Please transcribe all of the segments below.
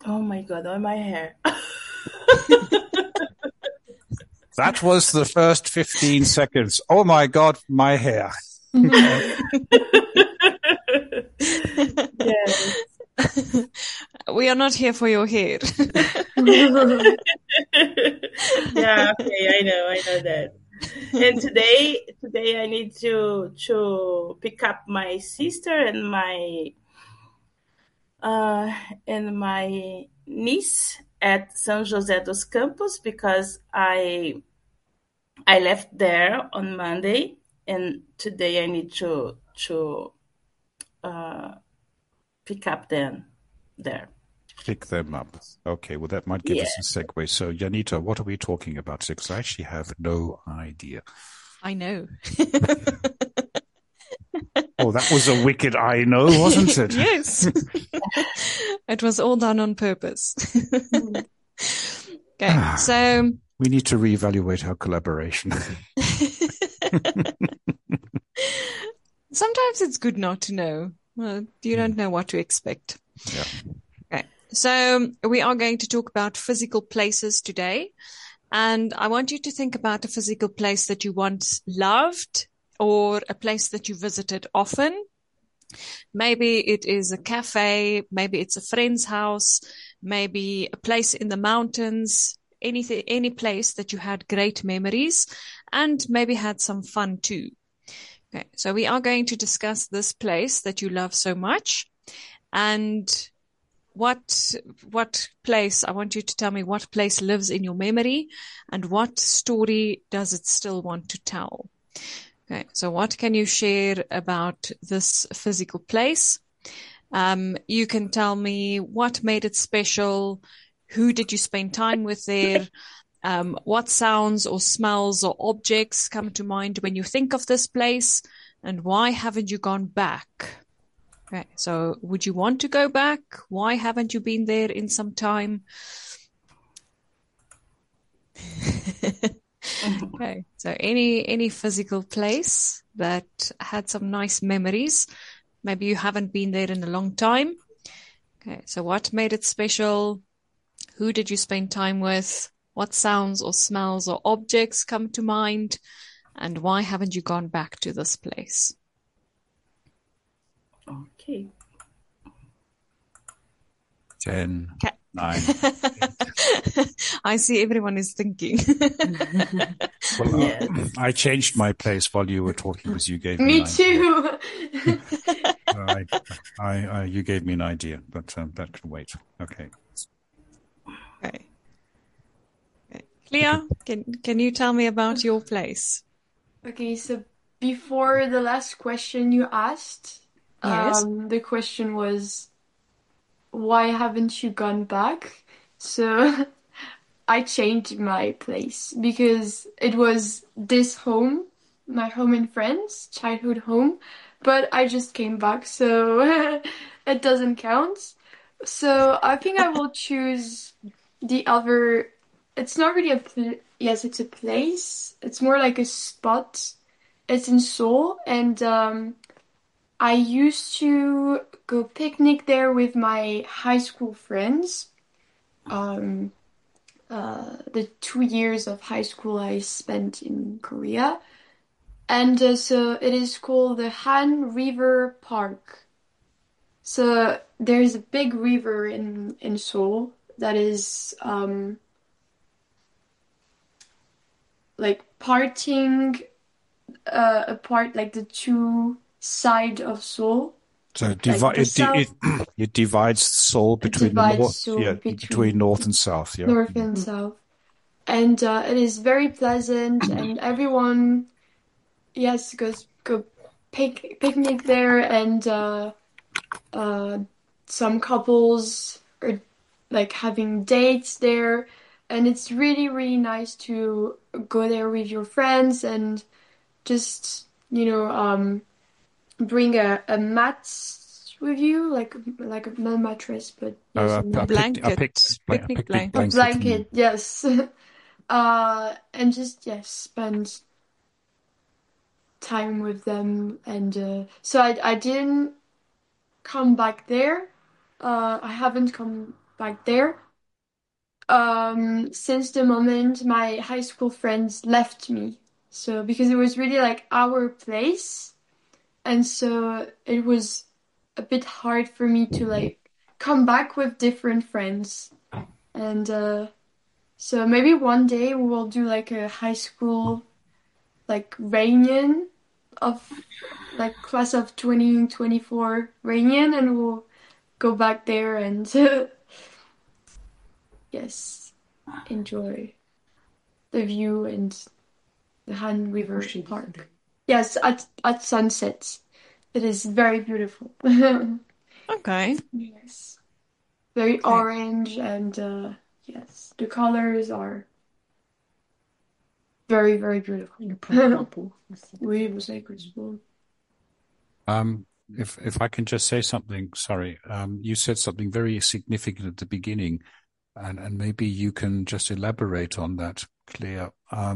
Oh my God, on my hair. That was the first 15 seconds. Oh my God, my hair. Yes. We are not here for your hair. Yeah, okay, I know that. And today I need to pick up my sister uh and my niece at São José dos Campos because I left there on Monday, and today I need to uh pick up them there. Pick them up. Okay, well, that might give Yeah. us a segue. So, Janita, what are we talking about? Because I actually have no idea. I know. Oh, that was a wicked I know, wasn't it? Yes. It was all done on purpose. Okay, so we need to reevaluate our collaboration. Sometimes it's good not to know. Well, you don't know what to expect. Yeah. Okay, so we are going to talk about physical places today. And I want you to think about a physical place that you once loved or a place that you visited often. Maybe it is a cafe, maybe it's a friend's house, maybe a place in the mountains, anything, any place that you had great memories and maybe had some fun too. Okay, so we are going to discuss this place that you love so much and what place, I want you to tell me what place lives in your memory and what story does it still want to tell? Okay, so what can you share about this physical place? You can tell me what made it special, who did you spend time with there, what sounds or smells or objects come to mind when you think of this place, and why haven't you gone back? Okay, so would you want to go back? Why haven't you been there in some time? Okay, so any physical place that had some nice memories. Maybe you haven't been there in a long time. Okay, so what made it special? Who did you spend time with? What sounds or smells or objects come to mind? And why haven't you gone back to this place? Okay. 10, 9. I see everyone is thinking. Well, Yes. I changed my place while you were talking because you gave me Me an too. idea. You gave me an idea, but that can wait. Okay. Okay. Clea, can you tell me about your place? Okay, so before the last question you asked, Yes. the question was, why haven't you gone back? So I changed my place because it was this home, my home in France, childhood home, but I just came back, so it doesn't count. So I think I will choose the other. It's not really yes, it's a place. It's more like a spot. It's in Seoul, and I used to go picnic there with my high school friends. The 2 years of high school I spent in Korea. And so it is called the Han River Park. So there's a big river in Seoul that is like parting apart like the two side of Seoul. So it divides Seoul between between north and south. Yeah. North and south. And it is very pleasant, and everyone, yes, go picnic there, and some couples are like having dates there, and it's really, really nice to go there with your friends and just, bring a mat with you, like a not mattress, but yes, a picnic blanket. A blanket, yes. And just spend time with them, and so I didn't come back there. I haven't come back there. Since the moment my high school friends left me. So because it was really like our place, and so it was a bit hard for me to like come back with different friends. And so maybe one day we will do like a high school like reunion of like class of 2024 reunion, and we'll go back there and yes, enjoy the view and the Han River Park. Yes, at sunset. It is very beautiful. Okay. Yes. Very orange, and yes, the colors are very, very beautiful. Oui, vous savez que c'est beau. If I can just say something, sorry. You said something very significant at the beginning, and maybe you can just elaborate on that, Claire.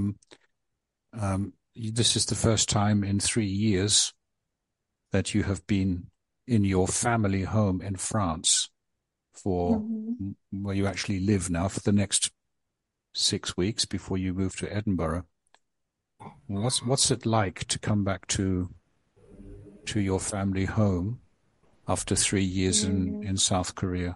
This is the first time in 3 years that you have been in your family home in France for where you actually live now for the next 6 weeks before you move to Edinburgh. What's it like to come back to your family home after 3 years in South Korea?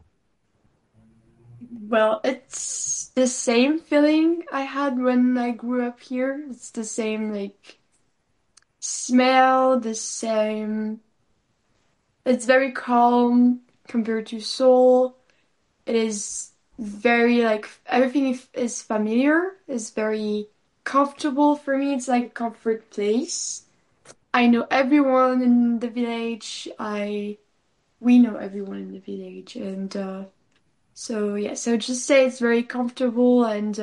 Well, it's the same feeling I had when I grew up here. It's the same like smell, the same. It's very calm compared to Seoul. It is very like everything is familiar, is very comfortable for me. It's like a comfort place. I know everyone in the village. We know everyone in the village, and so yeah. So just say it's very comfortable, and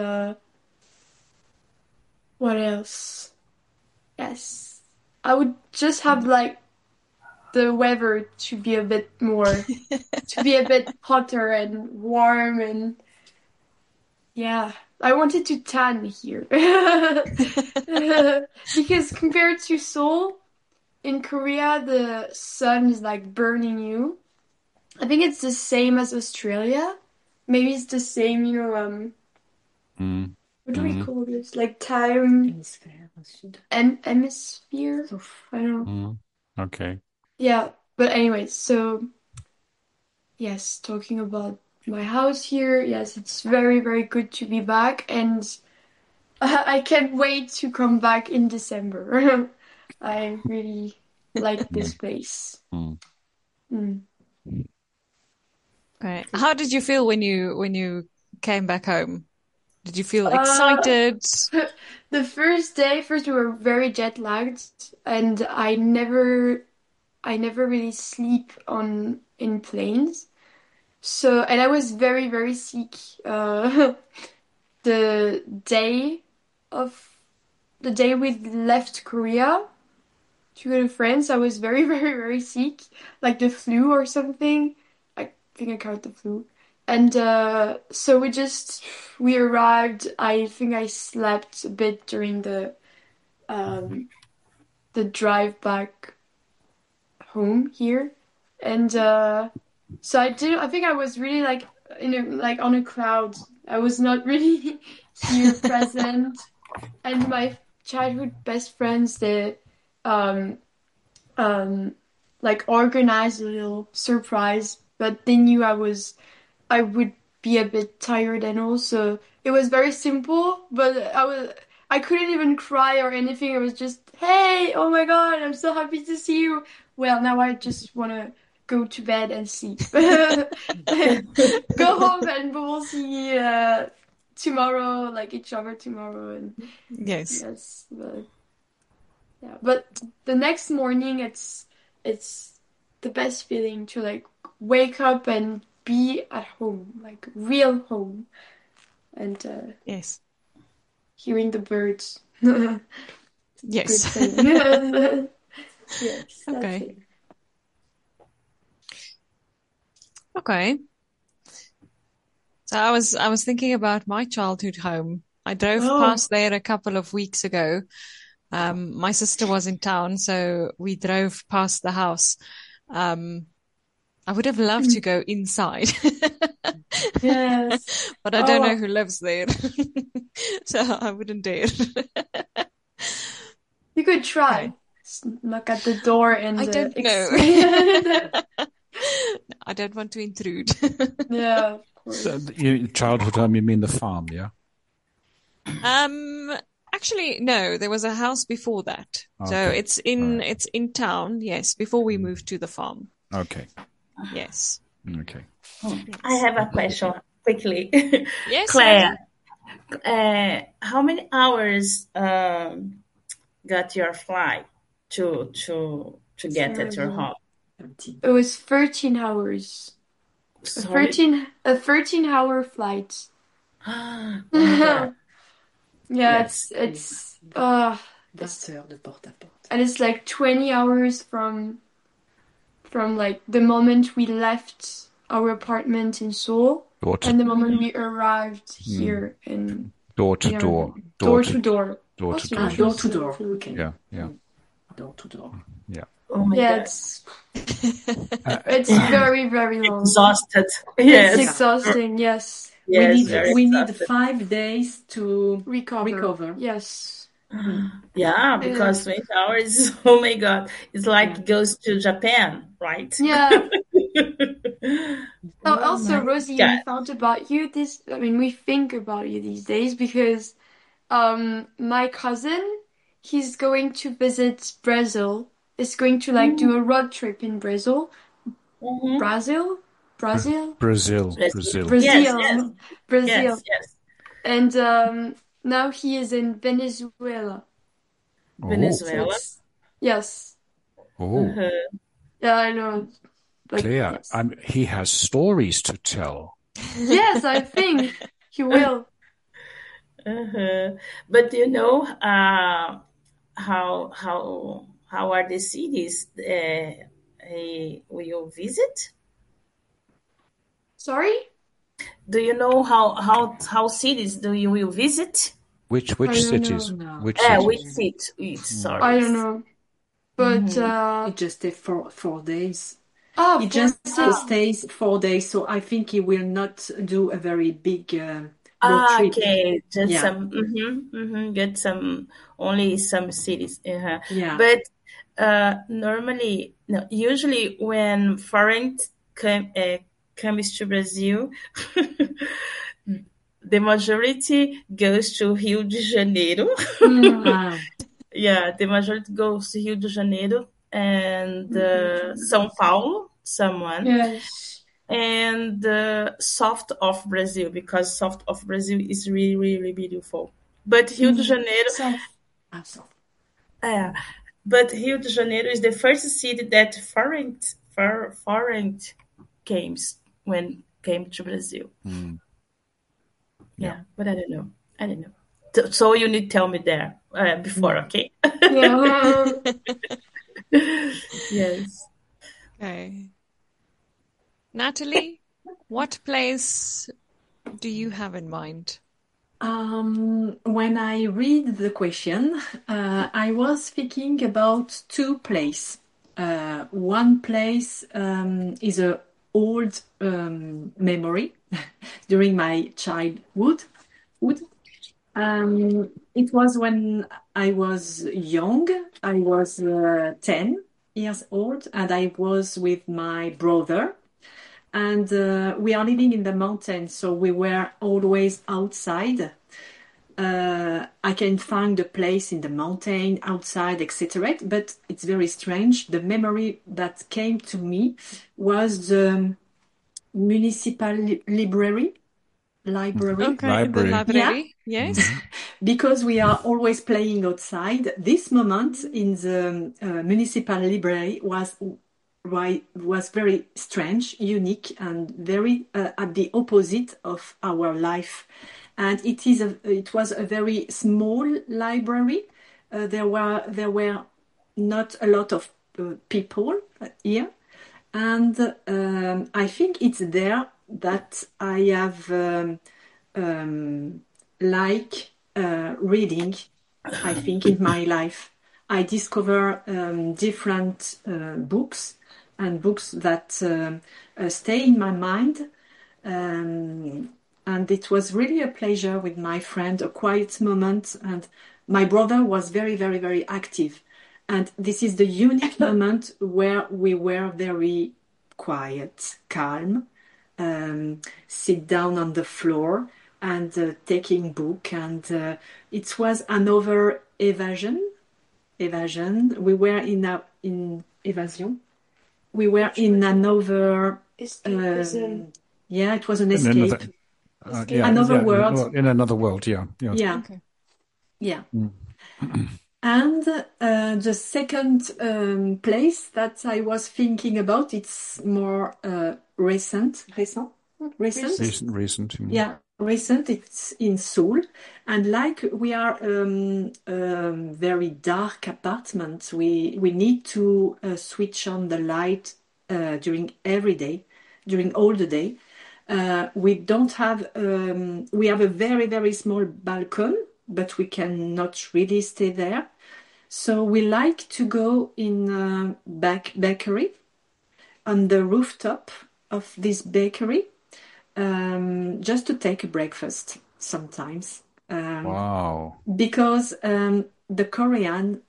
what else? Yes, I would just have like the weather to be a bit more, to be a bit hotter and warm, and yeah, I wanted to tan here. Because compared to Seoul, in Korea, the sun is like burning you. I think it's the same as Australia. Maybe it's the same, what do we call this? Like time and hemisphere? I don't know. Okay. Yeah, but anyway, so yes, talking about my house here, yes, it's very, very good to be back, and I can't wait to come back in December. I really like this place. Okay. How did you feel when you came back home? Did you feel Uh, excited? The first day, first we were very jet lagged, and I never really sleep in planes. So, and I was very, very sick. The day the day we left Korea to go to France, I was very, very, very sick, like the flu or something. I think I caught the flu. And so we arrived. I think I slept a bit during the drive back home here. And so I think I was really like like on a cloud. I was not really here present. And my childhood best friends, they um like organized a little surprise, but they knew I would be a bit tired, and also it was very simple, but I couldn't even cry or anything. It was just, hey, oh my God, I'm so happy to see you. Well, now I just want to go to bed and sleep. Go home and we'll see tomorrow, like each other tomorrow. And Yes. yes, but yeah, but the next morning it's the best feeling to like wake up and be at home, like real home, and Yes. hearing the birds. Yes. Good feeling. Yes, that's Okay. it. Okay. So I was thinking about my childhood home. I drove past there a couple of weeks ago. My sister was in town, so we drove past the house. I would have loved to go inside, but I don't know who lives there. So I wouldn't dare. You could try. Okay. Knock at the door and I don't know. I don't want to intrude. Yeah, of course. So, childhood home, you mean the farm, yeah? Actually, no, there was a house before that. So Okay. it's in town, yes, before we moved to the farm. Okay. Yes. Okay. I have a question quickly. Yes, Claire, how many hours got your flight to get at your home? It was 13 hours. Sorry. A 13-hour flight. Oh my God. Yeah, Yes. it's 20 heures de porte à porte. and it's like 20 hours from like the moment we left our apartment in Seoul Door to and the moment we arrived here in door to yeah, door. door to door. Door to door. Door to door. Okay. Yeah, yeah, Door to door. yeah. Oh my Yeah, God. it's very, very long. Exhausted. It's Yes. exhausting, yes. Yes. very We need exhausted. 5 days to recover. Yes. Yeah, because 20 hours, oh my God, it's like goes to Japan, right? Yeah. Oh Also, my Rosie, we God. thought about you we think about you these days because my cousin, he's going to visit Brazil. Is going to do a road trip in Brazil. Mhm. Brazil? Brazil. Yes. Brazil. Yes. Brazil. Yes. And now he is in Venezuela. Oh, Venezuela. Yes. oh, Uh-huh. Yeah, I know. Claire, Yes. he has stories to tell. Yes, I think he will. Uh-huh. But how are the cities will you visit? Sorry? Do you know how cities do you will visit? Which I don't cities? know. No. Which cities? Which city? Sorry. I don't know. But It just takes 4 days. oh, He 4 just days. stays 4 days, so I think he will not do a very big road trip. Okay, just Yeah. some get only some cities. Yeah. But usually when foreign comes to Brazil, the majority goes to Rio de Janeiro. Ah, Yeah, the majority goes to Rio de Janeiro and São Paulo, someone. Yes. And south of Brazil, because south of Brazil is really, really beautiful. But Rio de Janeiro, so. but Rio de Janeiro is the first city that foreign came to Brazil. Yeah, but I don't know. So you need to tell me there before, okay? Yeah. Yes. Okay. Natalie, what place do you have in mind? When I read the question, I was thinking about 2 places. One place is a old memory during my childhood. It was when I was young. I was 10 years old, and I was with my brother. And we are living in the mountains, so we were always outside. I can find a place in the mountain, outside, etc. But it's very strange. The memory that came to me was the municipal library. Okay, Library. the library, yes. Because we are always playing outside. This moment in the municipal library was very strange, unique, and very at the opposite of our life. And it was a very small library. There were not a lot of people here, and I think it's there that I have reading. I think in my life, I discover different books and books that stay in my mind. And and it was really a pleasure with my friend, a quiet moment. And my brother was very, very, very active. And this is the unique moment where we were very quiet, calm, sit down on the floor and taking book. And it was another evasion. We were in evasion. We were in another. Yeah, it was an escape. Another world. In another world, yeah. Yeah. Okay. Yeah. And the second place that I was thinking about, it's more recent. Recent. Yeah, recent. It's in Seoul, and like we are very dark apartment, we need to switch on the light during all the day. We don't have. We have a very, very small balcony, but we cannot really stay there. So we like to go in a bakery on the rooftop of this bakery, just to take a breakfast sometimes. Wow. Because the Koreans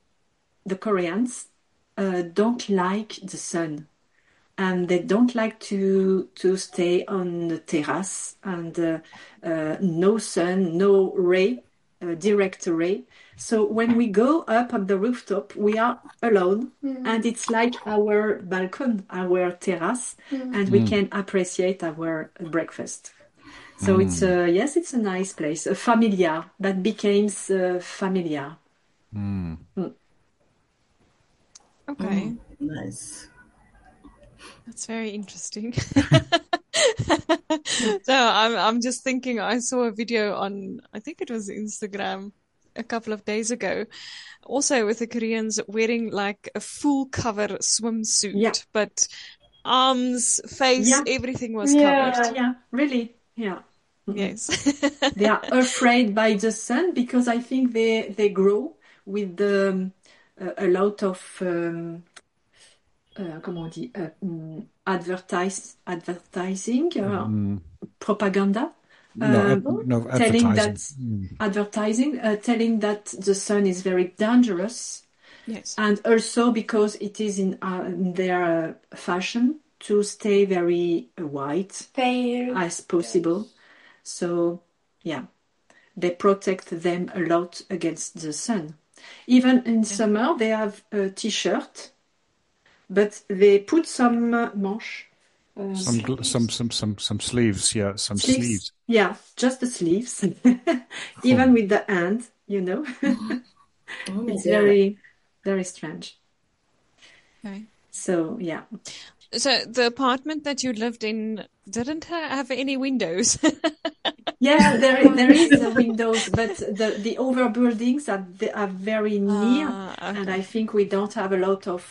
don't like the sun. And they don't like to stay on the terrace and no sun, no ray, direct ray. So when we go up on the rooftop, we are alone, and it's like our balcony, our terrace, and we can appreciate our breakfast. So it's it's a nice place, a familiar that becomes familiar. Okay. Nice. That's very interesting. So I'm just thinking, I saw a video on, I think it was Instagram a couple of days ago, also with the Koreans wearing like a full cover swimsuit, but arms, face, everything was covered. Yeah, really. Yeah. Yes. They are afraid by the sun because I think they grow with a lot of comment on dit, advertising, propaganda. Telling that the sun is very dangerous. Yes. And also because it is in their fashion to stay very white as possible. Yes. So, yeah, they protect them a lot against the sun. Even in summer, they have a t-shirt, but they put some manches. Some sleeves, yeah, sleeves. Yeah, just the sleeves. Even with the hand, it's very, very strange. Okay. So, yeah. So the apartment that you lived in didn't have any windows? Yeah, there is windows, but the other buildings are very near, okay. And I think we don't have a lot of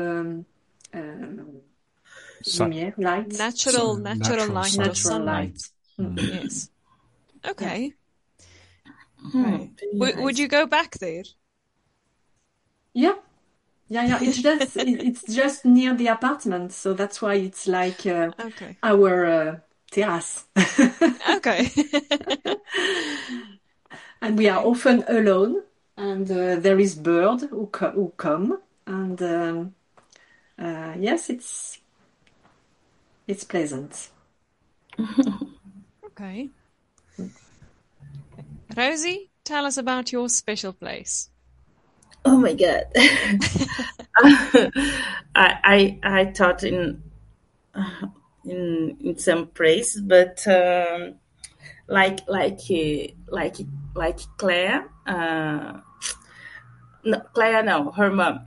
light. Natural light. Natural light. Yes. Okay. Okay. Would you go back there? Yeah. It's just near the apartment, so that's why it's like our terrace. Okay. And we are often alone, and there is birds who come, and yes, it's pleasant. Okay. Rosie, tell us about your special place. Oh my God. I taught in some place, but like Claire, no, her mom.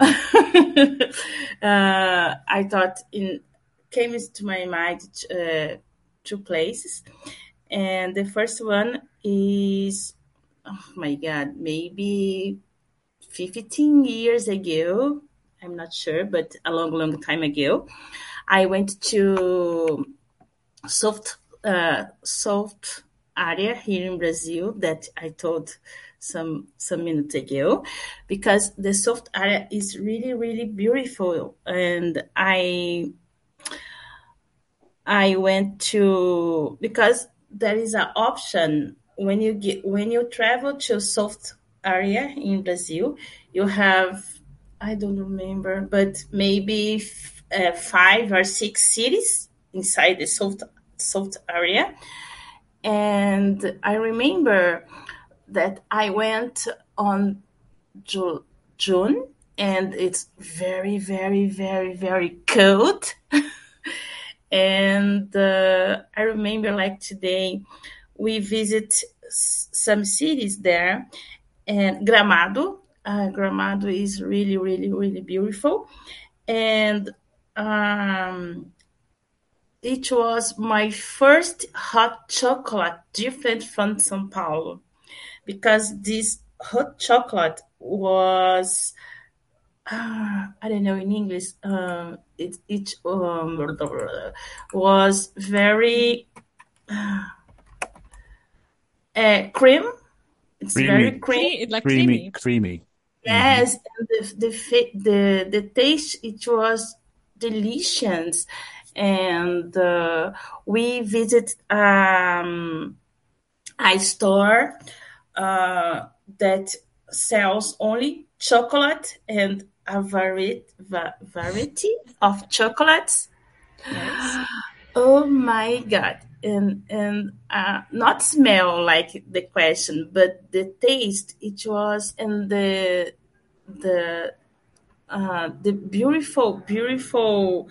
I thought came to my mind two places, and the first one is, oh my God, maybe 15 years ago, I'm not sure, but a long time ago, I went to soft area here in Brazil that I told some minutes ago, because the soft area is really, really beautiful. And I went to, because there is an option when you travel to south area in Brazil. You have, I don't remember, but maybe 5 or 6 cities inside the south area. And I remember that I went on June, and it's very, very, very, very cold. And I remember, like today, we visit some cities there, and Gramado. Gramado is really, really, really beautiful, and it was my first hot chocolate, different from São Paulo, because this hot chocolate was, I don't know in English. It was very cream. It's very creamy. Like creamy. Yes, and the taste, it was delicious. And we visit a store that sells only chocolate and a variety of chocolates. Yes. Oh my God. And not smell like the question, but the taste, it was, and the beautiful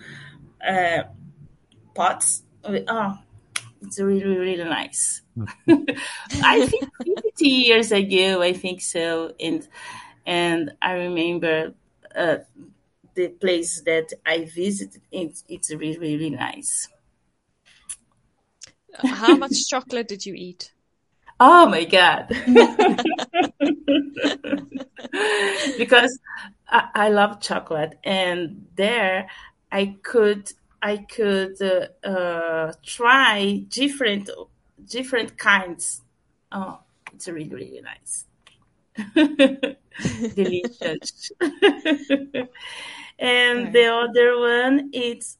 pots. Oh, it's really, really nice. I think 50 years ago, I think so. And I remember the place that I visited. It's really, really nice. How much chocolate did you eat? Oh my God. Because I love chocolate, and there I could try different kinds. Oh, it's really, really nice. Delicious. And the other one, it's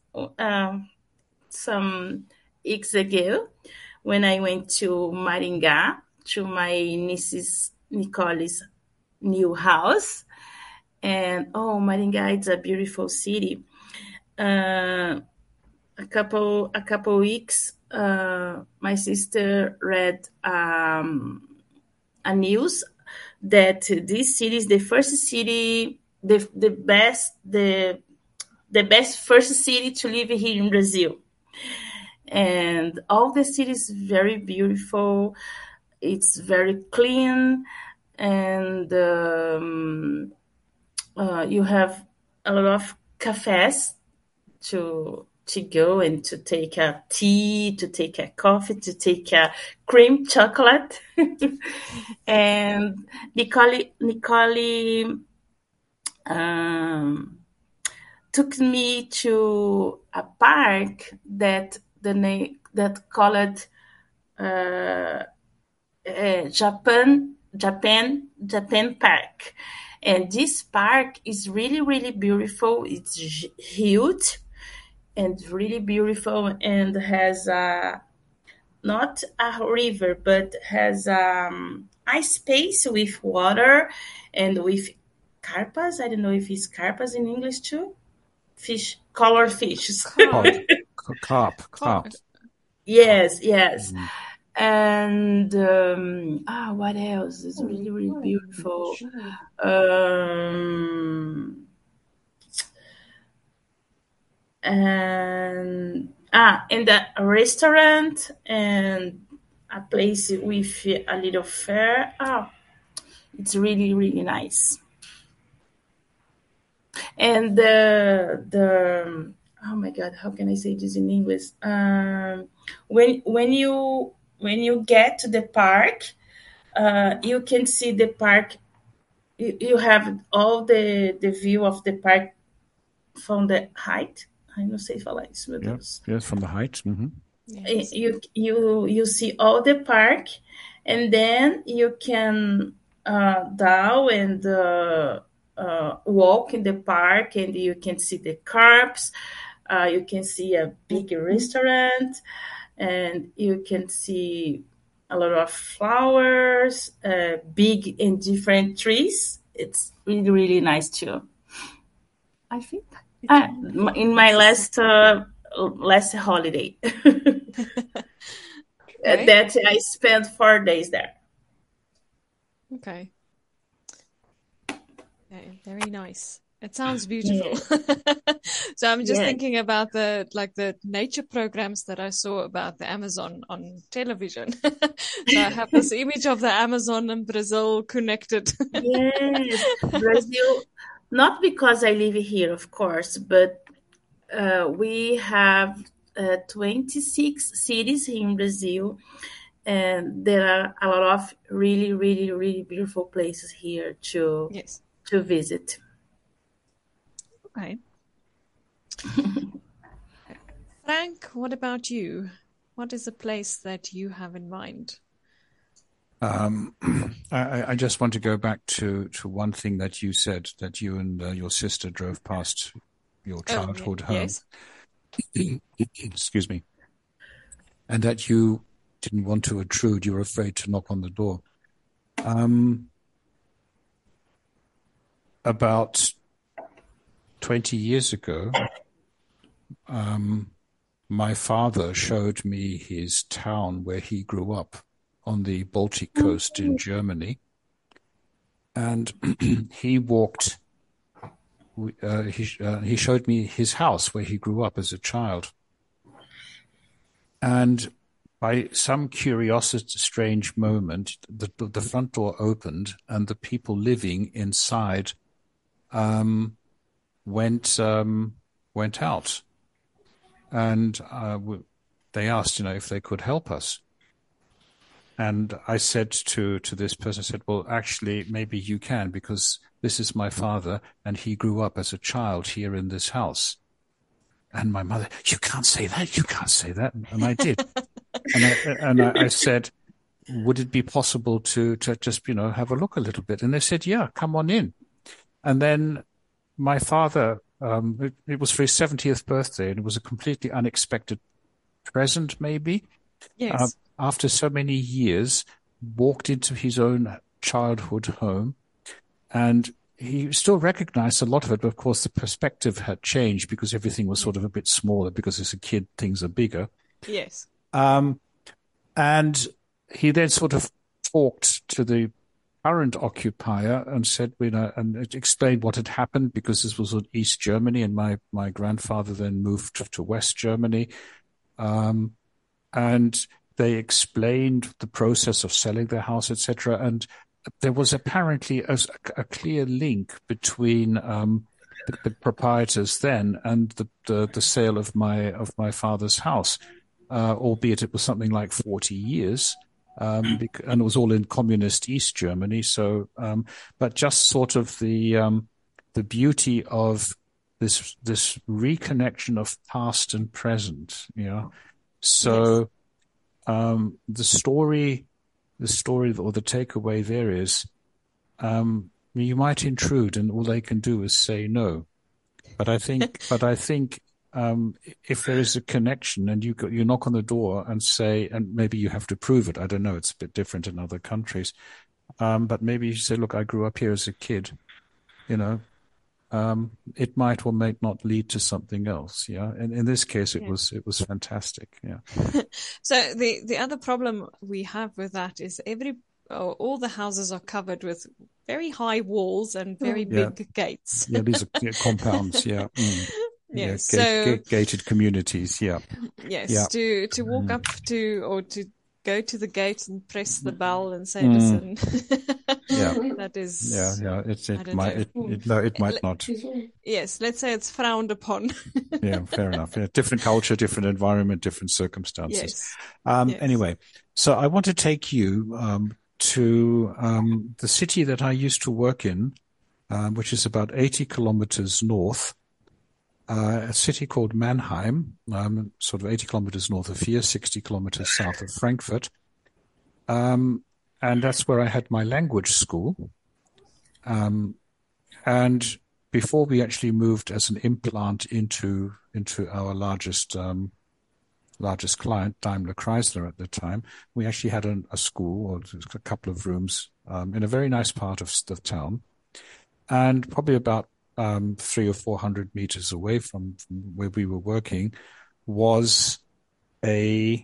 some weeks ago when I went to Maringá to my niece's Nicole's new house. And oh, Maringá, it's a beautiful city. A couple weeks, my sister read a news that this city is the first city, the best first city to live here in Brazil. And all the city is very beautiful. It's very clean, and you have a lot of cafes to go and to take a tea, to take a coffee, to take a cream chocolate. And Nicole took me to a park that called Japan Park. And this park is really, really beautiful. It's huge and really beautiful, and has not a river, but has a space with water and with carpas. I don't know if it's carpas in English too. Fish, color fishes. Carp. Yes. And what else is really, really beautiful? And a restaurant and a place with a little fair. It's really, really nice. And the oh my God, how can I say this in English? When you get to the park, you can see the park. You have all the view of the park from the height. I não sei falar isso, meu Deus. Yes, from the height. Mm-hmm. Yes. You see all the park, and then you can down and walk in the park, and you can see the carps. You can see a big restaurant, and you can see a lot of flowers, big and different trees. It's really, really nice too. I think in my last holiday Okay. that I spent 4 days there. Okay. Okay, very nice. It sounds beautiful. So I'm just thinking about the nature programs that I saw about the Amazon on television. So I have this image of the Amazon and Brazil connected. Yes, Brazil. Not because I live here, of course, but we have 26 cities in Brazil, and there are a lot of really, really, really beautiful places here to Yes. visit. Okay. Frank, what about you? What is a place that you have in mind? I just want to go back to one thing that you said, that you and your sister drove past your childhood home. Yes. Excuse me. And that you didn't want to intrude. You were afraid to knock on the door. About 20 years ago, my father showed me his town where he grew up on the Baltic coast in Germany. And he showed me his house where he grew up as a child. And by some curiosity, strange moment, the front door opened and the people living inside went out. And they asked, if they could help us. And I said to this person, I said, well, actually, maybe you can, because this is my father, and he grew up as a child here in this house. And my mother, you can't say that, you can't say that. And I did. and I said, would it be possible to just, have a look a little bit? And they said, yeah, come on in. And then my father, it was for his 70th birthday, and it was a completely unexpected present, maybe. Yes. After so many years, walked into his own childhood home, and he still recognized a lot of it, but of course the perspective had changed because everything was sort of a bit smaller, because as a kid, things are bigger. Yes. And he then sort of talked to the current occupier and said, and explained what had happened, because this was in East Germany, and my grandfather then moved to West Germany. And they explained the process of selling their house, etc. And there was apparently a clear link between the proprietors then and the sale of my father's house, albeit it was something like 40 years, and it was all in communist East Germany. So, but just sort of the beauty of this reconnection of past and present, So. Yes. The story or the takeaway there is, you might intrude and all they can do is say no. But I think if there is a connection and you knock on the door and say, and maybe you have to prove it. I don't know. It's a bit different in other countries. But maybe you say, look, I grew up here as a kid, it might or might not lead to something else. Yeah. And in this case, it was fantastic. Yeah. So the other problem we have with that is all the houses are covered with very high walls and very big gates. Yeah. These are compounds. Yeah. Mm. Yes. Gated communities. Yeah. Yes. Yeah. To walk up to, or to go to the gate and press the bell and say, listen. Yeah. That is. Yeah. It might not. Yes. Let's say it's frowned upon. Yeah. Fair enough. Yeah. Different culture, different environment, different circumstances. Yes. Anyway, so I want to take you to the city that I used to work in, which is about 80 kilometers north. A city called Mannheim, sort of 80 kilometers north of here, 60 kilometers south of Frankfurt. And that's where I had my language school. And before we actually moved as an implant into our largest largest client, Daimler Chrysler at the time, we actually had a school or a couple of rooms in a very nice part of the town, and probably about 300 or 400 meters away from where we were working was a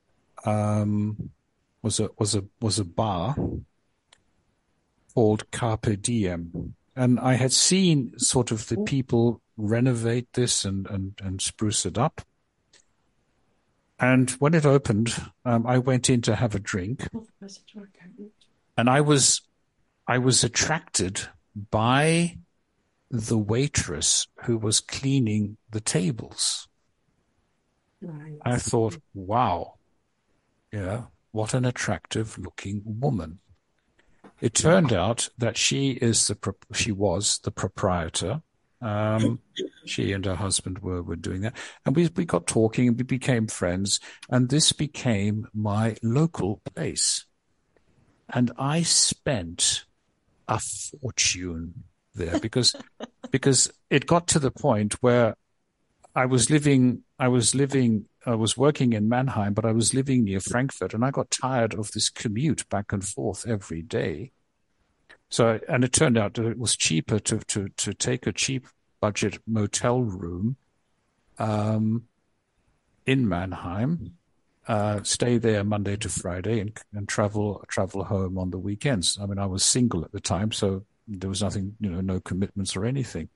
bar called Carpe Diem. And I had seen sort of the people renovate this and spruce it up. And when it opened, I went in to have a drink, and I was attracted by the waitress who was cleaning the tables. Right. I thought, wow, yeah, what an attractive looking woman. It turned out that she was the proprietor. She and her husband were doing that. And we got talking and we became friends. And this became my local place. And I spent a fortune there because it got to the point where I was working in Mannheim, but I was living near Frankfurt, and I got tired of this commute back and forth every day. So, and it turned out that it was cheaper to take a cheap budget motel room, in Mannheim, stay there Monday to Friday and travel home on the weekends. I mean, I was single at the time, so there was nothing, no commitments or anything.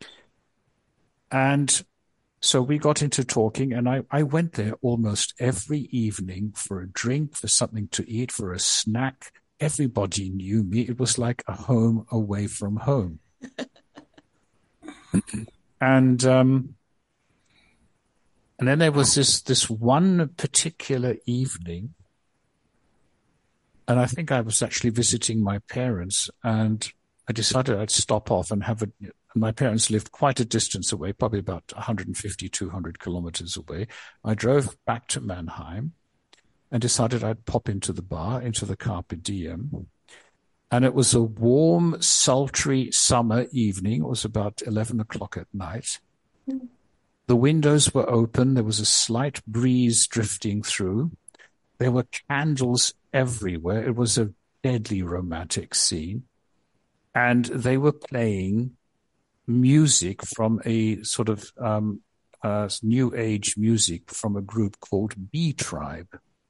And so we got into talking, and I went there almost every evening for a drink, for something to eat, for a snack. Everybody knew me. It was like a home away from home. And then there was this one particular evening, and I think I was actually visiting my parents, and I decided I'd stop off and have my parents lived quite a distance away, probably about 150, 200 kilometers away. I drove back to Mannheim and decided I'd pop into the bar, into the Carpe Diem. And it was a warm, sultry summer evening. It was about 11 o'clock at night. The windows were open. There was a slight breeze drifting through. There were candles everywhere. It was a deadly romantic scene. And they were playing music from a sort of new age music from a group called B Tribe.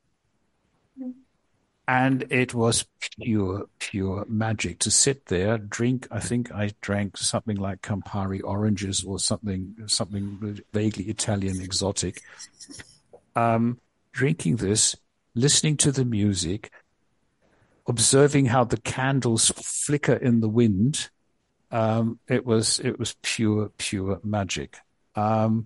And it was pure magic to sit there, drink. I think I drank something like Campari oranges or something vaguely Italian exotic. Drinking this, listening to the music, observing how the candles flicker in the wind. It was pure magic. And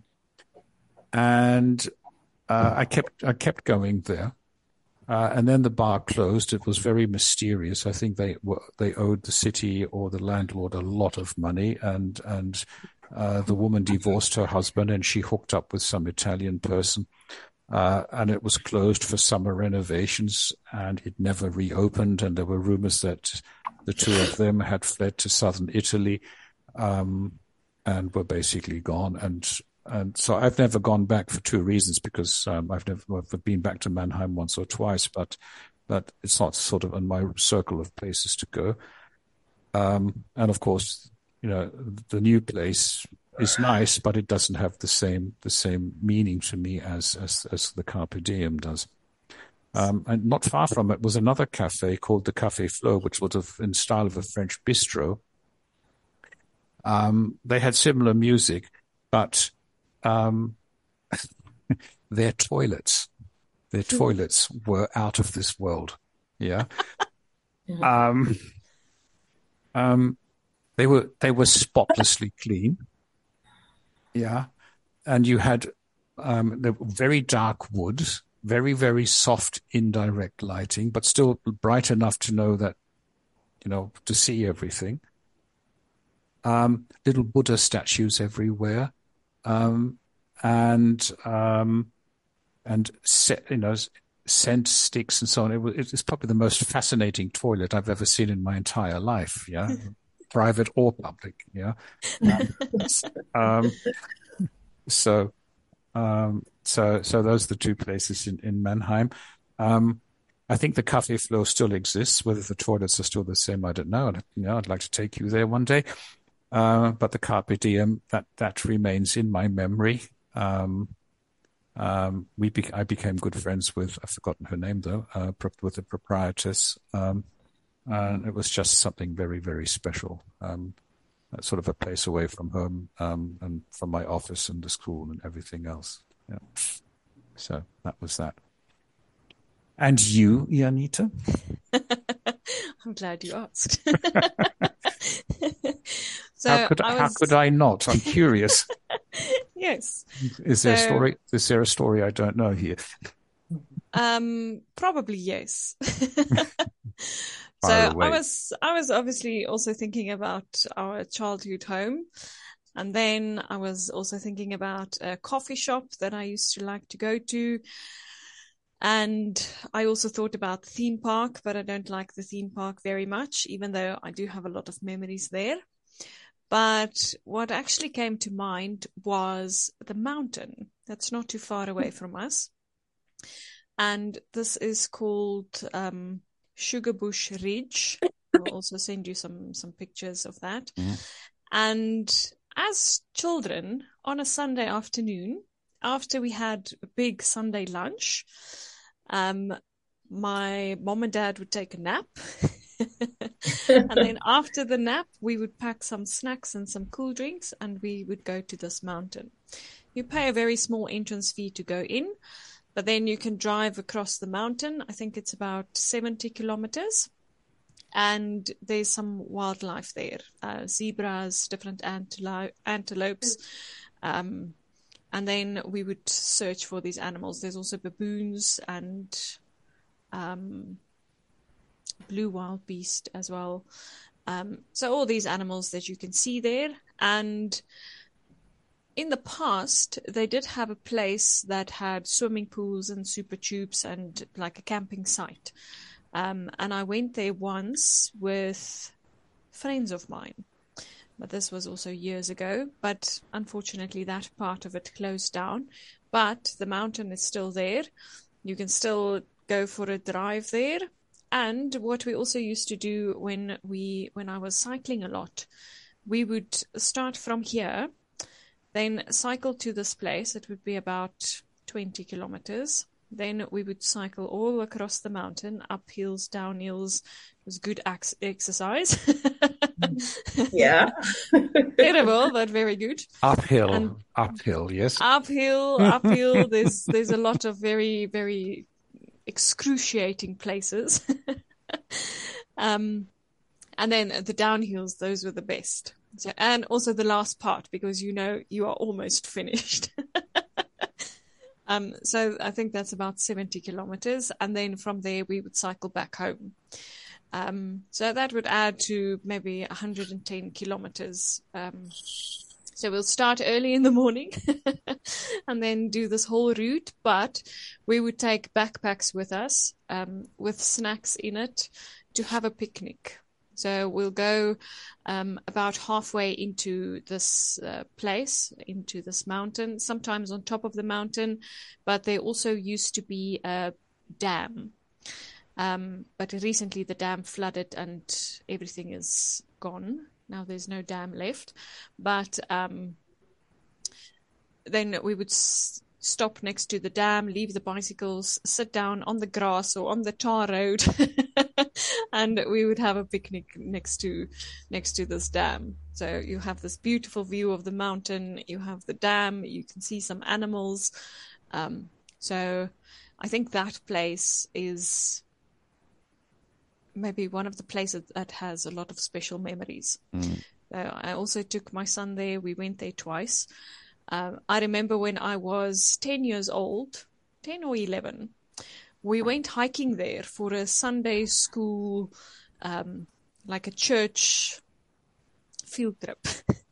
I kept going there. And then the bar closed. It was very mysterious. I think they owed the city or the landlord a lot of money, and the woman divorced her husband, and she hooked up with some Italian person, and it was closed for summer renovations, and it never reopened. And there were rumors that the two of them had fled to southern Italy, and were basically gone. And so I've never gone back for two reasons, because I've been back to Mannheim once or twice, but it's not sort of in my circle of places to go. And of course, the new place is nice, but it doesn't have the same meaning to me as the Carpe Diem does. And not far from it was another cafe called the Café Flo, which was in style of a French bistro. They had similar music, but their toilets were out of this world. Yeah. They were spotlessly clean. Yeah. And you had, the very dark woods, very, very soft indirect lighting, but still bright enough to know that, to see everything. Little Buddha statues everywhere. And scent sticks and so on. It's probably the most fascinating toilet I've ever seen in my entire life. Yeah, private or public. Yeah. So those are the two places in Mannheim. I think the Café Flo still exists. Whether the toilets are still the same, I don't know. I'd like to take you there one day. But the Carpe Diem, that remains in my memory. I became good friends with, I've forgotten her name though, with the proprietress. And it was just something very, very special. Sort of a place away from home, and from my office and the school and everything else. Yeah. So that was that. And you, Janita? I'm glad you asked. So how could I not? I'm curious. Yes. Is there a story? Is there a story I don't know here? Probably yes. So I was obviously also thinking about our childhood home. And then I was also thinking about a coffee shop that I used to like to go to. And I also thought about the theme park, but I don't like the theme park very much, even though I do have a lot of memories there. But what actually came to mind was the mountain that's not too far away from us. And this is called Sugarbush Ridge. I'll also send you some pictures of that. Mm. And as children, on a Sunday afternoon, after we had a big Sunday lunch, my mom and dad would take a nap. And then after the nap, we would pack some snacks and some cool drinks, and we would go to this mountain. You pay a very small entrance fee to go in, but then you can drive across the mountain. I think it's about 70 kilometers. And there's some wildlife there, zebras, different antelopes. And then we would search for these animals. There's also baboons and blue wild beast as well. So all these animals that you can see there. And in the past, they did have a place that had swimming pools and super tubes and like a camping site. And I went there once with friends of mine. But this was also years ago. But unfortunately, that part of it closed down. But the mountain is still there. You can still go for a drive there. And what we also used to do when I was cycling a lot, we would start from here, then cycle to this place. It would be about 20 kilometers. Then we would cycle all across the mountain, up hills, down hills. It was good exercise. Yeah. Terrible, but very good. Uphill, yes. Uphill. There's a lot of very, very excruciating places. And then the downhills, those were the best. So, and also the last part, because you are almost finished. So I think that's about 70 kilometers. And then from there, we would cycle back home. So that would add to maybe 110 kilometers. So we'll start early in the morning and then do this whole route. But we would take backpacks with us, with snacks in it, to have a picnic. So we'll go about halfway into this place, into this mountain, sometimes on top of the mountain, but there also used to be a dam. But recently the dam flooded and everything is gone. Now there's no dam left. But then we would stop next to the dam, leave the bicycles, sit down on the grass or on the tar road, and we would have a picnic next to this dam. So you have this beautiful view of the mountain, you have the dam, you can see some animals. So I think that place is maybe one of the places that has a lot of special memories. I also took my son there. We went there twice. I remember when I was 10 years old, 10 or 11, we went hiking there for a Sunday school, like a church field trip.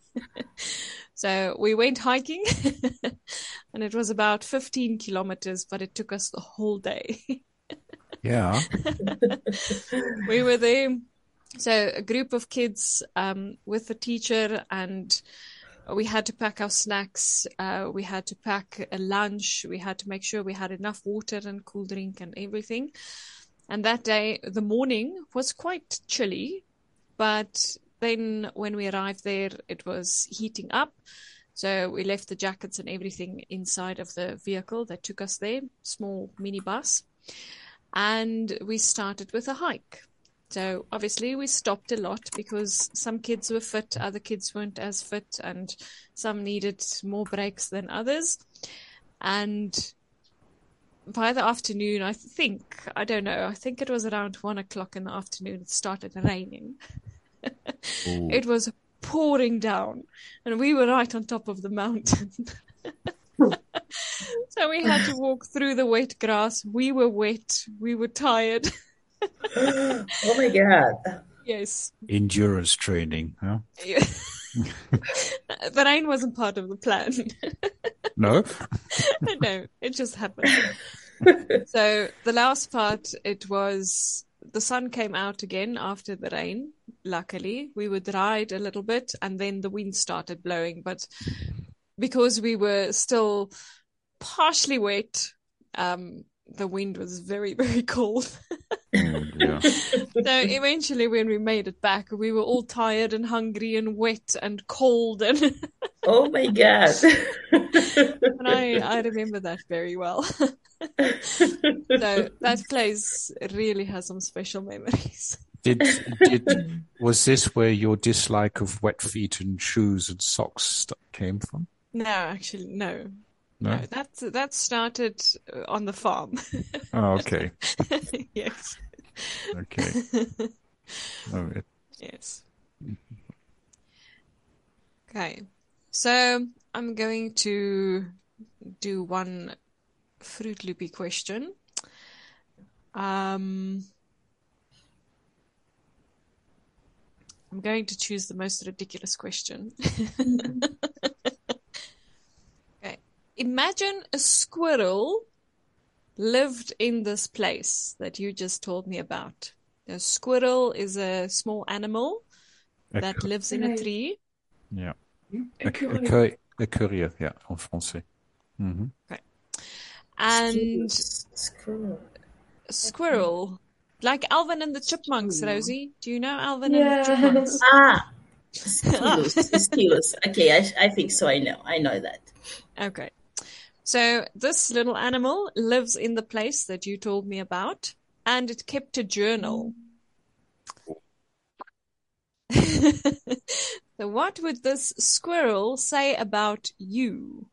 So we went hiking and it was about 15 kilometers, but it took us the whole day. Yeah. We were there. So a group of kids with the teacher, and We had to pack our snacks. We had to pack a lunch. We had to make sure we had enough water and cool drink and everything. And that day, the morning was quite chilly, but then when we arrived there, it was heating up. So we left the jackets and everything inside of the vehicle that took us there, small minibus. And we started with a hike. So obviously we stopped a lot because some kids were fit, other kids weren't as fit, and some needed more breaks than others. And by the afternoon, I think it was around 1 o'clock in the afternoon, it started raining. It was pouring down, and we were right on top of the mountain. So we had to walk through the wet grass. We were wet. We were tired. Oh my God. Yes. Endurance training, huh? The rain wasn't part of the plan. No? No, it just happened. So the last part, it was the sun came out again after the rain. Luckily, we were dried a little bit, and then the wind started blowing. But because we were still partially wet, the wind was very, very cold. Yeah. So eventually, when we made it back, we were all tired and hungry and wet and cold, and Oh my God. and I remember that very well. So that place really has some special memories. Was this where your dislike of wet feet and shoes and socks came from? No, actually, no. No? That started on the farm. Oh, okay. Yes. Okay. Oh, Yes. Okay. So I'm going to do one Fruit Loopy question. I'm going to choose the most ridiculous question. Okay. Imagine a squirrel lived in this place that you just told me about. A squirrel is a small animal that lives in a tree. Yeah. Écureuil. Écureuil, yeah, en français. Mm-hmm. Okay. And squirrel, like Alvin and the Chipmunks, Rosie. Do you know Alvin and the Chipmunks? Skills. Okay, I think so. I know that. Okay. So this little animal lives in the place that you told me about, and it kept a journal. So what would this squirrel say about you?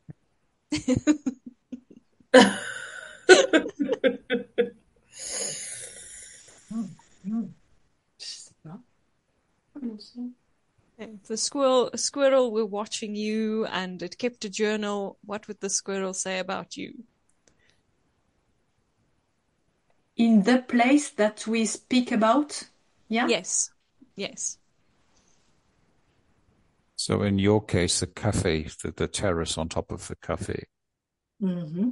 If the squirrel were watching you and it kept a journal, what would the squirrel say about you? In the place that we speak about? Yeah? Yes. Yes. So in your case, the cafe, the terrace on top of the cafe. Mm-hmm.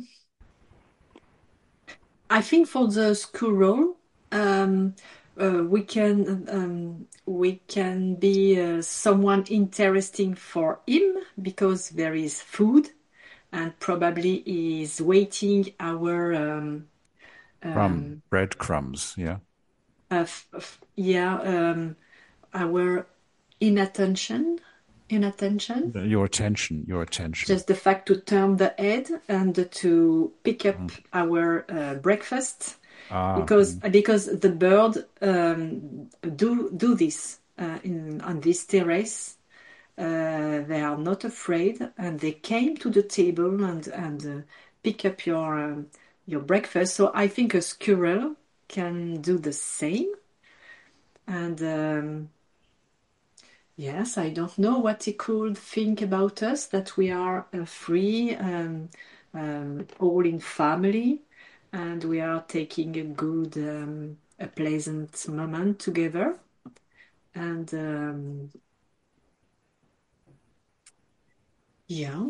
I think for the squirrel, we can be someone interesting for him because there is food, and probably is waiting our breadcrumbs, yeah. Our inattention. Your attention. Just the fact to turn the head and to pick up our breakfast, because the bird do this on this terrace. They are not afraid, and they came to the table and pick up your breakfast. So I think a squirrel can do the same. And yes, I don't know what he could think about us, that we are free, all in family, and we are taking a good, a pleasant moment together. And yeah.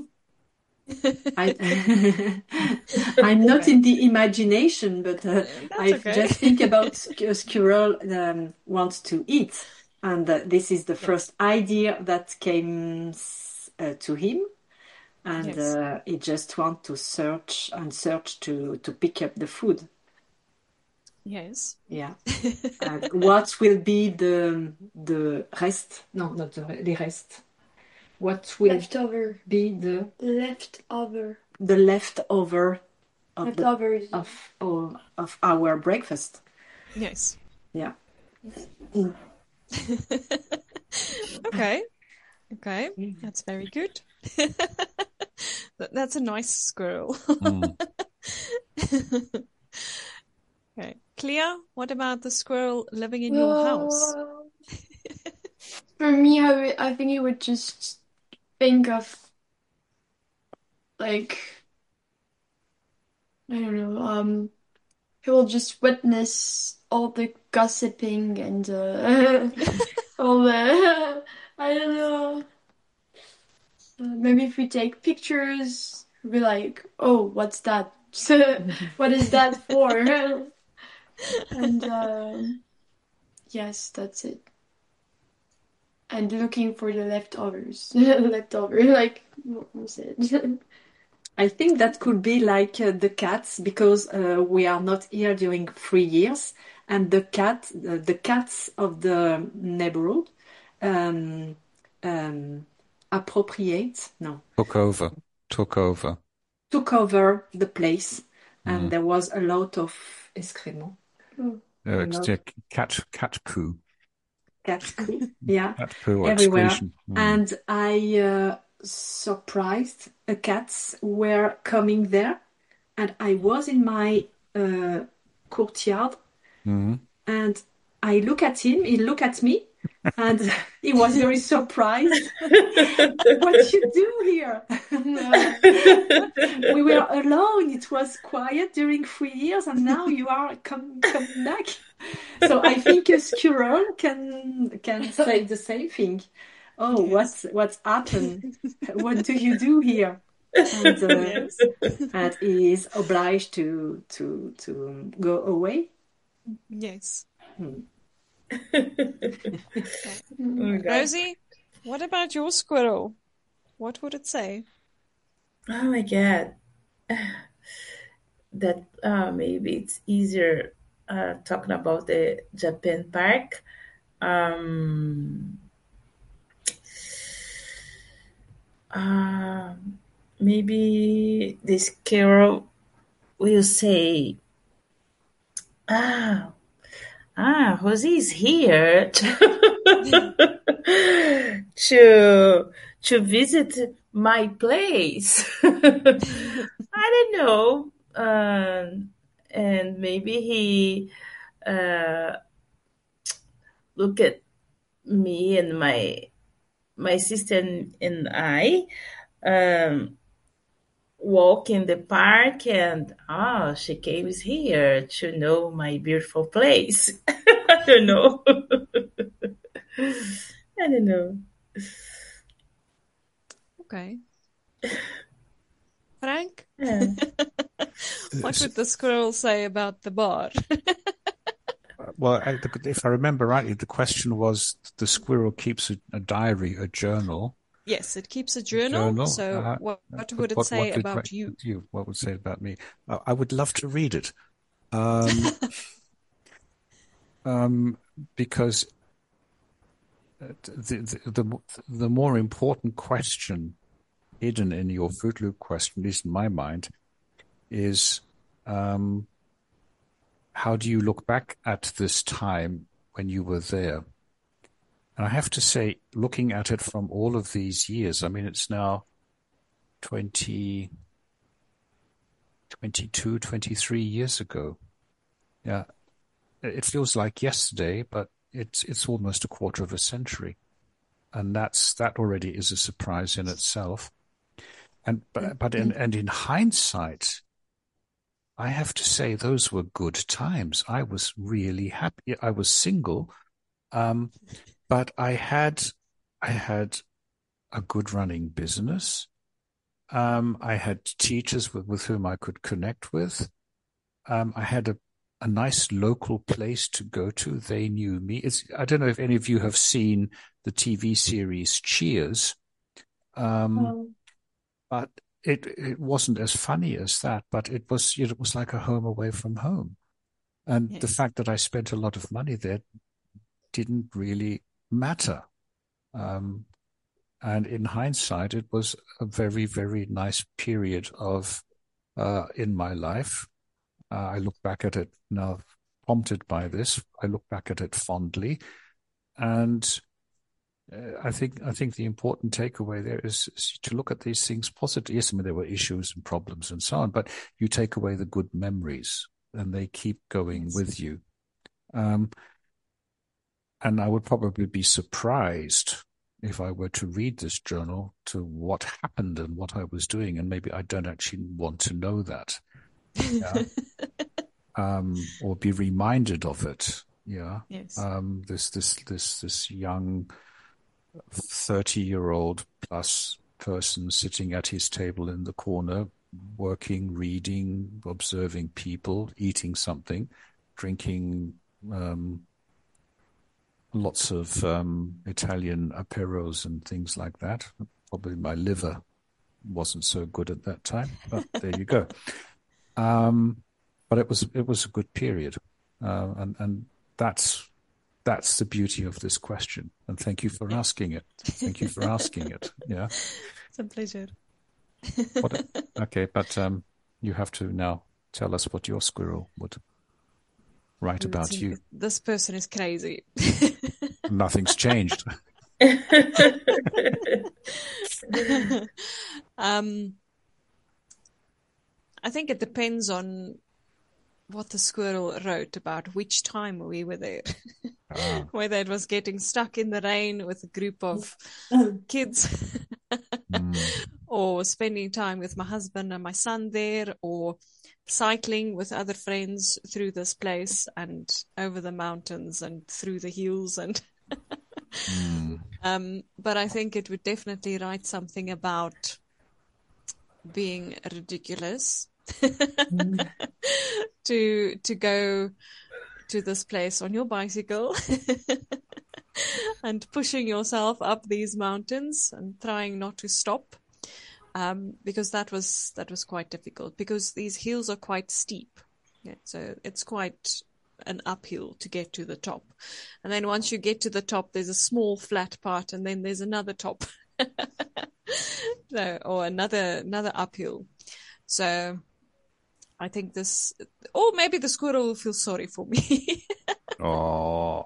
I'm not in the imagination, but I just think about a squirrel wants to eat, and this is the first idea that came to him, and Yes. he just wants to search to pick up the food. Yes. Yeah. What will be the rest? No, not the rest. What will Leftover. be the Leftover. leftover of Leftovers. of our breakfast? Yes. Yeah. Okay. Okay. That's very good. That's a nice squirrel. Okay. Clea, what about the squirrel living in your house? For me, I think he would just think of, like, I don't know, he will just witness all the gossiping and all the, I don't know, maybe if we take pictures, we'll be like, oh, what's that? What is that for? And yes, that's it. And looking for the leftovers. Leftover, like what was it? I think that could be like the cats, because we are not here during 3 years, and the cats of the neighborhood Took over the place, and there was a lot of excrement. Cat poo. Cat poo, yeah, Cat poo everywhere. excretion. And I surprised cats were coming there, and I was in my courtyard, and I look at him, he looked at me, and he was very surprised. What you do here? We were alone. It was quiet during 3 years, and now you are coming back. So I think a squirrel can say the same thing. Oh, Yes. what's happened? What do you do here? And Yes. and he is obliged to go away. Yes. Oh, God. Rosie, what about your squirrel? What would it say? Oh my God. That maybe it's easier talking about the Japan park. Maybe this squirrel will say, Rosie is here to visit my place. I don't know. And maybe he look at me and my sister and I walk in the park, and she came here to know my beautiful place. I don't know. I don't know. Okay. Frank? Yeah. What would the squirrel say about the bar? Well, if I remember rightly, the question was the squirrel keeps a diary, a journal. Yes, it keeps a journal. So what would it say about you? What would it say about me? I would love to read it. Because the more important question hidden in your Fruit Loop question, at least in my mind, is how do you look back at this time when you were there? And I have to say, looking at it from all of these years, I mean, it's now 22, 23 years ago. Yeah. It feels like yesterday, but it's almost a quarter of a century. And that already is a surprise in itself. And in hindsight, I have to say those were good times. I was really happy. I was single, but I had a good running business. I had teachers with whom I could connect with. I had a nice local place to go to. They knew me. I don't know if any of you have seen the TV series Cheers. But it wasn't as funny as that, but it was like a home away from home. And the fact that I spent a lot of money there didn't really matter. And in hindsight, it was a very, very nice period of in my life. I look back at it now, prompted by this. I look back at it fondly, and I think the important takeaway there is to look at these things positively. Yes, I mean there were issues and problems and so on, but you take away the good memories, and they keep going with you. And I would probably be surprised if I were to read this journal to what happened and what I was doing, and maybe I don't actually want to know that, or be reminded of it. Yeah. Yes. This young 30-year-old plus person sitting at his table in the corner, working, reading, observing people, eating something, drinking lots of Italian aperos and things like that. Probably my liver wasn't so good at that time, but there you go. But it was a good period, and that's the beauty of this question. And thank you for asking it. Thank you for asking it. Yeah, It's a pleasure. Okay, but you have to now tell us what your squirrel would write about you. This person is crazy. Nothing's changed. I think it depends on what the squirrel wrote about which time we were there. Whether it was getting stuck in the rain with a group of kids or spending time with my husband and my son there, or cycling with other friends through this place and over the mountains and through the hills and but I think it would definitely write something about being ridiculous to go to this place on your bicycle and pushing yourself up these mountains and trying not to stop, because that was quite difficult, because these hills are quite steep. Yeah, so it's quite an uphill to get to the top. And then once you get to the top, there's a small flat part, and then there's another top. Or another uphill. So I think this, or maybe the squirrel will feel sorry for me. Oh.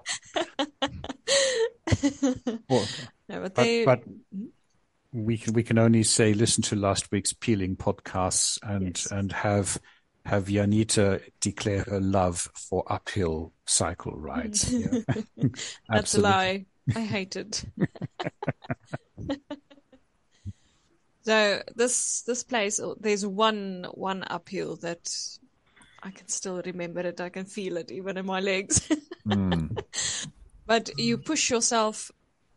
Well, no, but we can only say listen to last week's Peeling podcasts and have Janita declare her love for uphill cycle rides. Yeah. That's a lie. I hate it. So this place, there's one uphill that I can still remember it. I can feel it even in my legs. But you push yourself.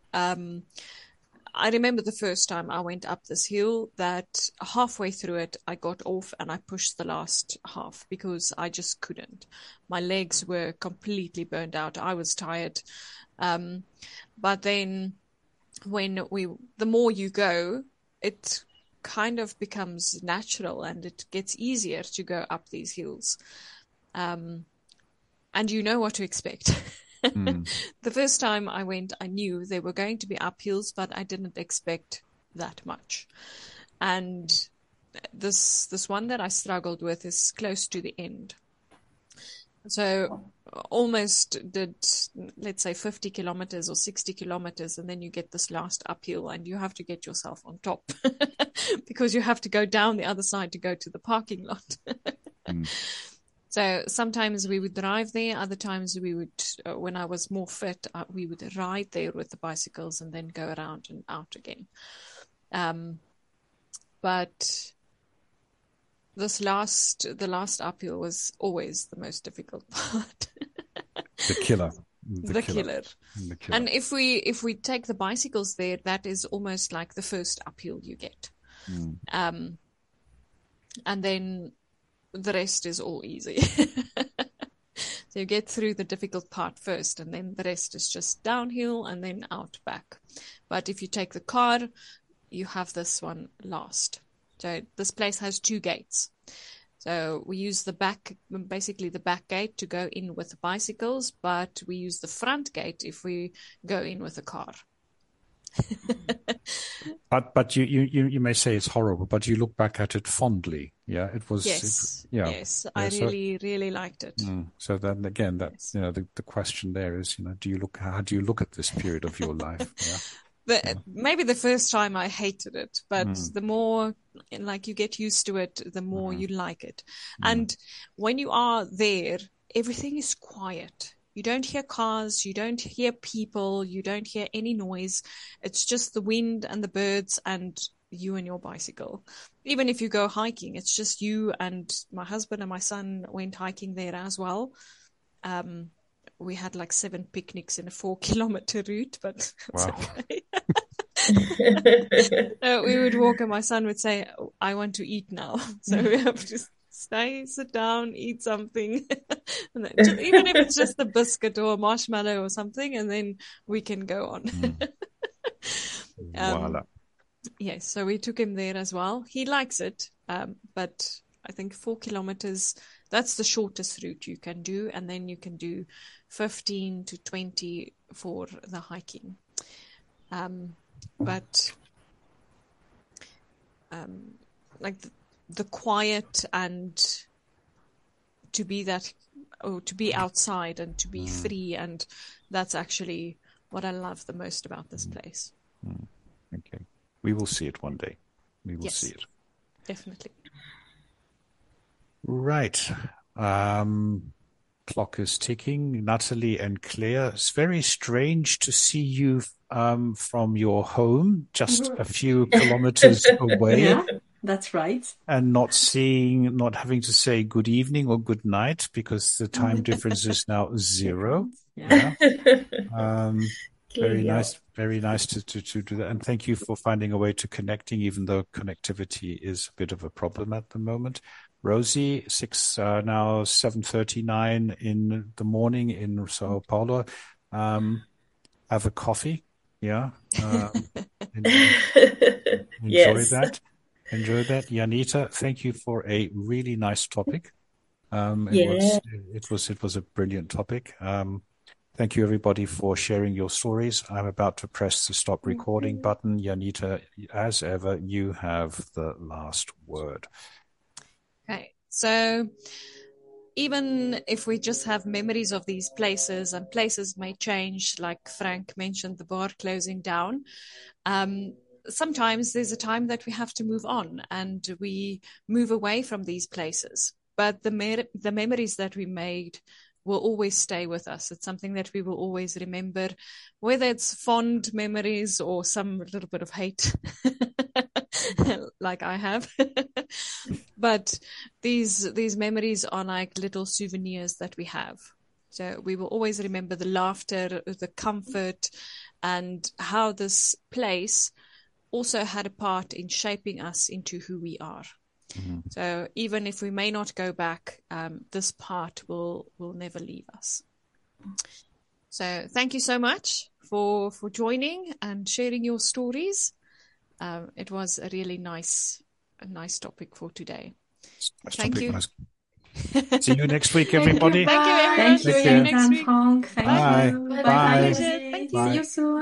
I remember the first time I went up this hill that halfway through it, I got off and I pushed the last half because I just couldn't. My legs were completely burned out. I was tired. But then the more you go, it kind of becomes natural and it gets easier to go up these hills. And you know what to expect. The first time I went, I knew they were going to be uphills, but I didn't expect that much. And this one that I struggled with is close to the end. So almost did, let's say, 50 kilometers or 60 kilometers, and then you get this last uphill and you have to get yourself on top because you have to go down the other side to go to the parking lot. So sometimes we would drive there. Other times we would, when I was more fit, we would ride there with the bicycles and then go around and out again. But the last uphill was always the most difficult part. The killer. The killer. And if we take the bicycles there, that is almost like the first uphill you get. And then the rest is all easy. So you get through the difficult part first, and then the rest is just downhill and then out back. But if you take the car, you have this one last. So this place has 2 gates. So we use basically the back gate to go in with the bicycles, but we use the front gate if we go in with a car. But you may say it's horrible, but you look back at it fondly. Yeah, it was. Yes, yeah. Yes, I really liked it. So then again, the question there is, how do you look at this period of your life? Yeah. Maybe the first time I hated it, but the more you get used to it, the more you like it. And when you are there, everything is quiet. You don't hear cars, you don't hear people, you don't hear any noise. It's just the wind and the birds and you and your bicycle. Even if you go hiking, it's just you, and my husband and my son went hiking there as well. We had 7 picnics in a 4-kilometer route, but that's okay. We would walk and my son would say, I want to eat now. So we have to sit down, eat something. And then even if it's just a biscuit or a marshmallow or something, and then we can go on. Voila. Yes, so we took him there as well. He likes it, but I think 4 kilometers, that's the shortest route you can do, and then you can do 15 to 20 for the hiking. But the quiet and to be outside and to be free, and that's actually what I love the most about this place. Okay. We will see it one day. We will see it. Definitely. Right. Clock is ticking. Natalie and Claire, it's very strange to see you from your home just a few kilometers away. Yeah, that's right. And not having to say good evening or good night because the time difference is now 0. Yeah. Very nice to do that. And thank you for finding a way to connecting, even though connectivity is a bit of a problem at the moment. Rosie, now 7:39 in the morning in Sao Paulo. Have a coffee. Yeah. Enjoy that. Enjoy that. Janita, thank you for a really nice topic. It was a brilliant topic. Thank you, everybody, for sharing your stories. I'm about to press the stop recording button. Janita, as ever, you have the last word. Okay, so even if we just have memories of these places, and places may change, like Frank mentioned, the bar closing down, sometimes there's a time that we have to move on and we move away from these places. But the memories that we made will always stay with us. It's something that we will always remember, whether it's fond memories or some little bit of hate, like I have. But these memories are like little souvenirs that we have. So we will always remember the laughter, the comfort, and how this place also had a part in shaping us into who we are. So even if we may not go back, this part will never leave us. So thank you so much for joining and sharing your stories. It was a really nice topic for today. Thank you. See you next week, everybody. Thank you, everyone. Thank you, See you next week. Frank. Thank Bye. you. Bye. Bye. See you soon.